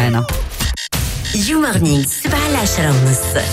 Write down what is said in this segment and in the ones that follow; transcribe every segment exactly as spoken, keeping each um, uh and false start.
معنا. يو مورنينغ سبعة لعشرة ونص.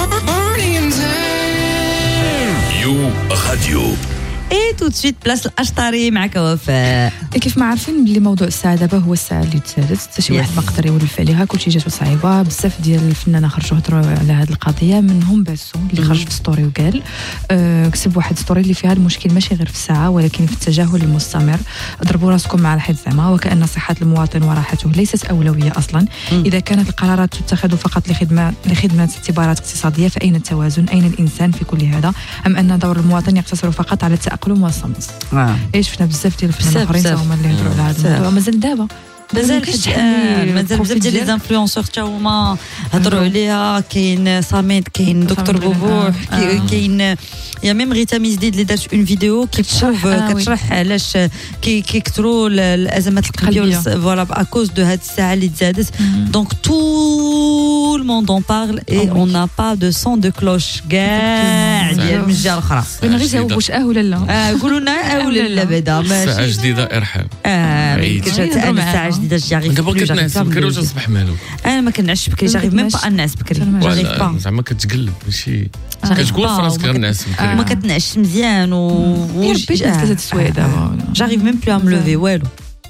يو راديو. اي تو سويت بلاص الاشطري معك وفاء. كيف ما عارفين بلي موضوع الساعه دابا هو الساعه اللي تسالت حتى شي واحد ما قدر يولف عليها، كلشي جاتو صعيبه بزاف ديال الفنانه خرجوا هضروا على هذه القضيه، منهم باسو اللي خرج في ستوري وقال أه كتب واحد ستوري اللي فيها المشكل ماشي غير في الساعه ولكن في التجاهل المستمر. ضربوا راسكم مع الحيط زعما، وكأن صحه المواطن وراحته ليست اولويه اصلا. اذا كانت القرارات تتخذ فقط لخدمه لخدمه اعتبارات اقتصاديه فاين التوازن؟ اين الانسان في كل هذا؟ ام ان دور المواطن يقتصر فقط على التاقلم والصمت؟ آه. ايش شفنا بزاف ديال الفنانين اخرين هما اللي هضروا على هذا الموضوع مازال دابا مازال مازال بزاف ديال لي انفلونسور حتى هما هضروا عليها. كاين صامت، كاين دكتور بوبوح، كاين يا ميم غيتا ميزديد اللي دارت اون فيديو كتشوف كتشرح علاش كيكثروا الازمات القلبيه فوالا اكوز دو هاد الساعه اللي تزادت. دونك تو الموند اون بارل اي اون نا با دو سون دو كلوش كاع ديال من الجهه الاخرى. انا غير جاوبوا واش اه ولا لا؟ اه قولوا لنا اه ولا لا بعدا ماشي ساعه جديده ارحاب. اه الساعه جديده جاريف دابا كتنعس بكري واش تصبح مالو؟ انا ما كنعش بكري، جاريف ميم با نعس بكري، جاريف با زعما كتقلب ماشي كتقول في راسك غنعس بكري، ما كتنعش مزيان و ربي ثلاثه السوايع دابا جاريف ميم بلو ام لوفي والو.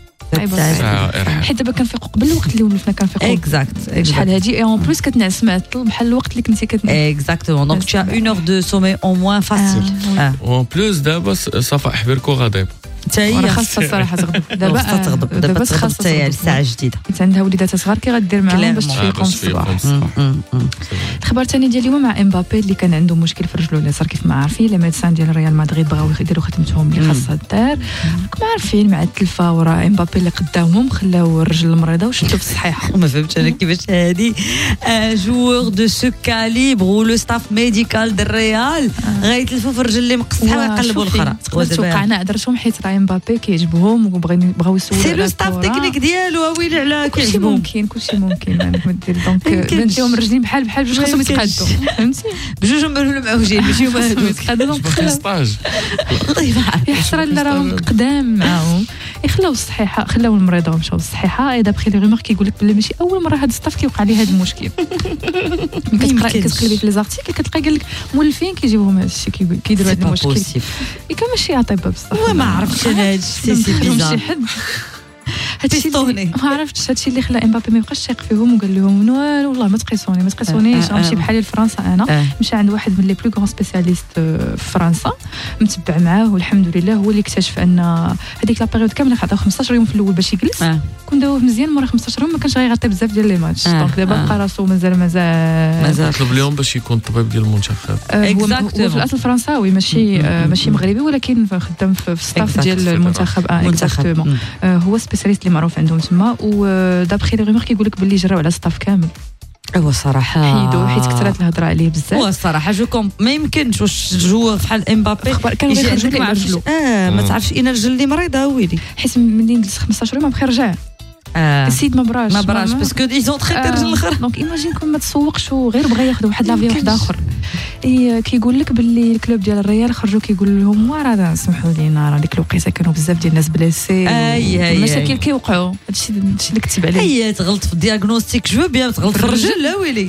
حيت دابا كنفيقوا قبل الوقت اللي ولفنا كنفيقوا اكزاكت شحال هادي اي اون بليس كتنعس معطل بحال الوقت اللي كنتي كتنعس اكزاكتومون. دونك tu as une heure de sommeil au moins facile. اون بلوس دابا صفاء حبيركو غاضب حتى هي خاصها الصراحه تغضب دابا تغضب دابا تغضب حتى هي الساعه جديده حيت عندها وليدات صغار كي غدير معاهم باش تفيقهم الصباح. الخبر الثاني ديال اليوم مع امبابي اللي كان عنده مشكل في رجلو اليسار. كيف ما عارفين لي ميدسان ديال ريال مدريد بغاو يديروا خدمتهم اللي خاصها دار، راكم عارفين مع التلفه وراه امبابي اللي قدامهم خلاو الرجل المريضه وشدوا في الصحيحه. ما فهمتش انا كيفاش هادي جوور دو سو كاليبر ولو ستاف ميديكال ديال الريال غيتلفوا في الرجل اللي مقصحه ويقلبوا الاخرى. توقعنا درتهم حيت راه امبابي كيعجبهم وبغاو بغاو يسولوا سي لو ستاف تكنيك ديالو ويلي على كلشي ممكن كلشي ممكن ندير دونك نديهم الرجلين بحال بحال باش خاصهم يتقادوا فهمتي بجوج معوجين ماشي هما هادو يتقادوا دونك ستاج الله يبارك يحسر اللي راهم قدام معاهم يخلاو الصحيحه خلاو المريضه ومشاو للصحيحه. دابخي لي غومور كيقول لك بلي ماشي اول مره هاد الستاف كيوقع ليه هاد المشكل. كتقرا كتقلبي في لي زارتيكل كتلقى قال لك مولفين كيجيبوهم هاد الشيء كيديروا هاد المشكل كان ماشي اطباء بصح ما عرفتش انا سي سي بيزار هادشي ما عرفتش هادشي اللي خلى امبابي ما يبقاش شايق فيهم وقال لهم نو والله ما تقيسوني ما تقيسونيش غنمشي بحالي لفرنسا. انا مشى عند واحد من لي بلو غون سبيسياليست في فرنسا متبع معاه والحمد لله هو اللي اكتشف ان هذيك لا بيريود كامله عطاو خمسطاش يوم في الاول باش يجلس كون داوه مزيان مورا خمسطاش يوم ما كانش غيغطي بزاف ديال لي ماتش. دونك دابا بقى راسو مازال مازال مازال طلب اليوم باش يكون الطبيب ديال المنتخب. هو في الاصل فرنساوي ماشي ماشي مغربي ولكن خدام في الستاف ديال المنتخب اكزاكتومون. هو سبيسياليست اللي معروف عندهم تما ودابخي لي غيمور كيقول لك باللي جراو على ستاف كامل. هو الصراحه حيدو حيت كثرت الهضره عليه بزاف. هو الصراحه جو كوم ما يمكنش واش جوار بحال امبابي كانوا غيخرجوا ليه رجلو اه ما تعرفش اين الرجل اللي مريضه ويلي حيت ملي جلس خمسطاش يوم بقى رجع آه. السيد ما براش ما براش باسكو ايزون تريتي الرجل الاخر. دونك ايماجينكم ما تسوقش وغير بغى ياخذ واحد لافيون واحد اخر. اي كيقول لك باللي الكلوب ديال الريال خرجوا كيقول لهم وراه سمحوا لينا راه ديك الوقيته كانوا بزاف ديال الناس بليسي المشاكل كيوقعوا. هادشي هادشي اللي كتب عليه. هي تغلط في الدياغنوستيك جو بيان تغلط في الرجل لا ويلي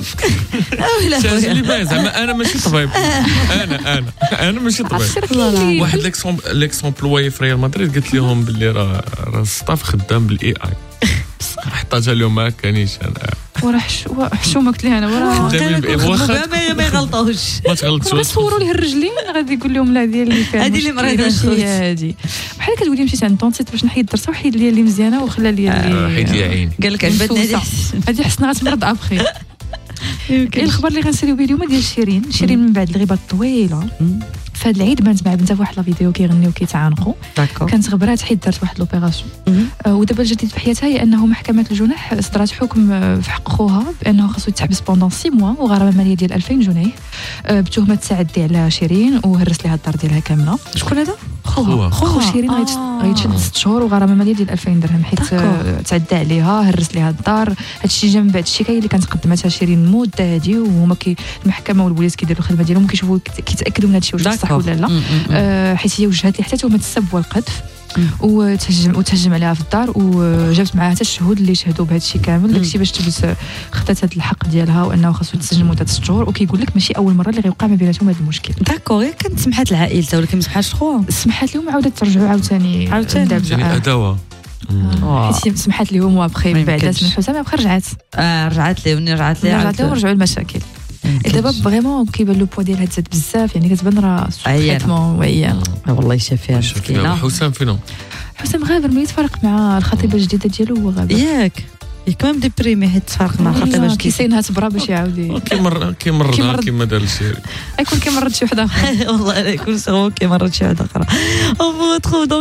لا اللي باين زعما انا ماشي طبيب انا انا انا ماشي طبيب. واحد ليكسومبلوي في ريال مدريد قلت لهم باللي راه راه الستاف خدام بالاي اي حطها اليوم ما كانيش انا وراه حشومه قلت ليه انا وراه ما يغلطوش ما تغلطش صوروا ليه الرجلين غادي يقول لهم لا ديال اللي فيها هذه اللي مريضه هذه بحال كتقولي مشيت عند طونسيت باش نحيد الدرسه وحيد لي اللي مزيانه وخلى لي اللي حيد لي عيني قال لك عجبتني هذه هذه حسنا غتمرض ابخي. الخبر اللي غنساليو به اليوم ديال شيرين شيرين من بعد الغيبه الطويله في هذا العيد بانت مع بنتها فواحد لا فيديو كيغنيو كيتعانقوا كانت غبرات حيت دارت واحد لوبيراسيون. آه ودابا الجديد في حياتها هي انه محكمه الجنح اصدرت حكم في حق خوها بانه خاصو يتحبس بوندون سي موا وغرامه ماليه ديال ألفين جنيه آه بتهمه التعدي على شيرين وهرس ليها الدار ديالها كامله. شكون هذا؟ خوها خوها شيرين غيتشد ست شهور وغرامه ماليه ديال ألفين درهم حيت تعدى عليها هرس ليها الدار. هادشي جا من بعد الشكايه اللي كانت قدمتها شيرين المده هادي وهما كي المحكمه والبوليس كيديروا الخدمه ديالهم كيشوفوا كيتاكدوا من هادشي واش صح ولا لا. آه حيت هي وجهت ليه حتى تهمه السب والقذف وتهجم وتهجم عليها في الدار وجابت معاها حتى الشهود اللي شهدوا بهذا الشيء كامل داكشي باش تبت خدات هذا الحق ديالها وانه خاصو تسجن مده ست شهور. وكيقول لك ماشي اول مره اللي غيوقع ما بيناتهم هذا المشكل. داكور كانت سمحات العائله ولكن ما سمحاتش خوها سمحات لهم عاودت ترجعوا عاوتاني عاوتاني اداوه حيت سمحات لهم وابخي بعدات من حسام ابخي رجعت اه رجعت ليه رجعت ليه رجعت ليه ورجعوا المشاكل. دابا فريمون كيبان لو بوا ديالها تزاد بزاف يعني كتبان راه تريتمون وهي والله شافيها مسكينه. حسام فينو حسام غابر ملي تفرق مع الخطيبه الجديده ديالو هو غابر ياك كمان ديبريمي حيت تفرق مع الخطيبه الجديده كيسينها تبرا باش يعاود كيمر كيمر كيما دار الشيري يكون كيمرض شي وحده اخرى والله يكون سوا كيمرض شي وحده اخرى.